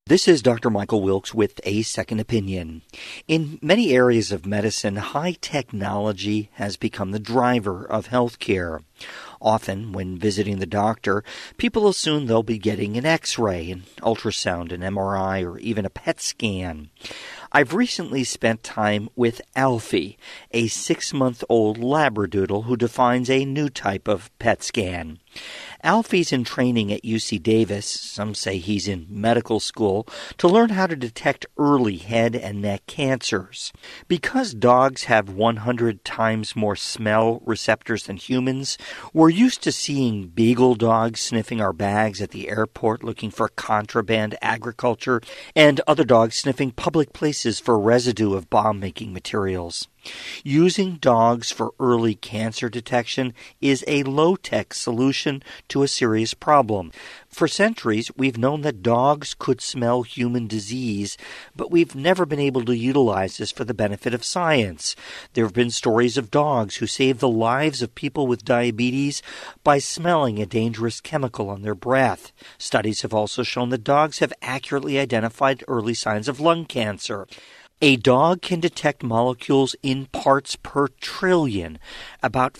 This is Dr. Michael Wilkes with A Second Opinion. In many areas of medicine, high technology has become the driver of healthcare. Often, when visiting the doctor, people assume they'll be getting an X-ray, an ultrasound, an MRI, or even a PET scan. I've recently spent time with Alfie, a 6-month-old Labradoodle who defines a new type of PET scan. Alfie's in training at UC Davis, some say he's in medical school, to learn how to detect early head and neck cancers. Because dogs have 100 times more smell receptors than humans, we're used to seeing beagle dogs sniffing our bags at the airport looking for contraband agriculture, and other dogs sniffing public places for residue of bomb-making materials. Using dogs for early cancer detection is a low-tech solution to a serious problem. For centuries, we've known that dogs could smell human disease, but we've never been able to utilize this for the benefit of science. There have been stories of dogs who saved the lives of people with diabetes by smelling a dangerous chemical on their breath. Studies have also shown that dogs have accurately identified early signs of lung cancer. A dog can detect molecules in parts per trillion, about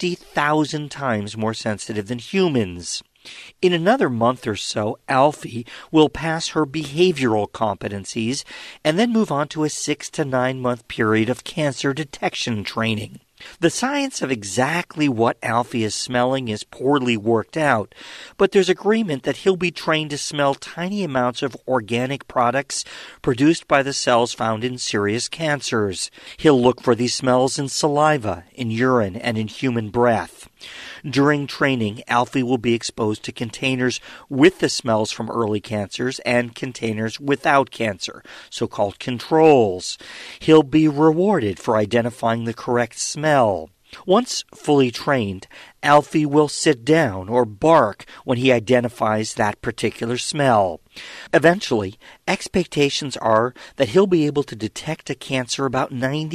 50,000 times more sensitive than humans. In another month or so, Alfie will pass her behavioral competencies and then move on to a 6 to 9 month period of cancer detection training. The science of exactly what Alfie is smelling is poorly worked out, but there's agreement that he'll be trained to smell tiny amounts of organic products produced by the cells found in serious cancers. He'll look for these smells in saliva, in urine, and in human breath. During training, Alfie will be exposed to containers with the smells from early cancers and containers without cancer, so-called controls. He'll be rewarded for identifying the correct smell. Once fully trained, Alfie will sit down or bark when he identifies that particular smell. Eventually, expectations are that he'll be able to detect a cancer about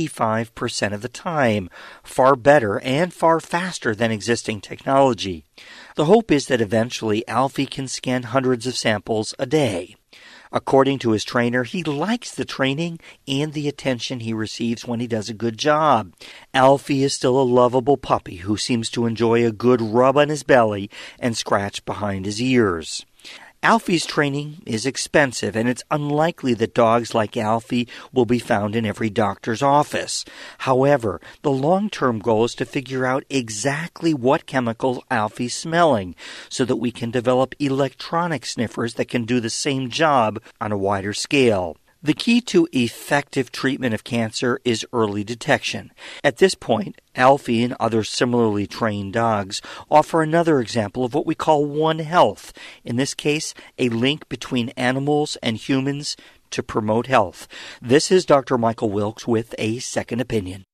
95% of the time, far better and far faster than existing technology. The hope is that eventually Alfie can scan hundreds of samples a day. According to his trainer, he likes the training and the attention he receives when he does a good job. Alfie is still a lovable puppy who seems to enjoy a good rub on his belly and scratch behind his ears. Alfie's training is expensive, and it's unlikely that dogs like Alfie will be found in every doctor's office. However, the long-term goal is to figure out exactly what chemical Alfie's smelling so that we can develop electronic sniffers that can do the same job on a wider scale. The key to effective treatment of cancer is early detection. At this point, Alfie and other similarly trained dogs offer another example of what we call One Health. In this case, a link between animals and humans to promote health. This is Dr. Michael Wilkes with A Second Opinion.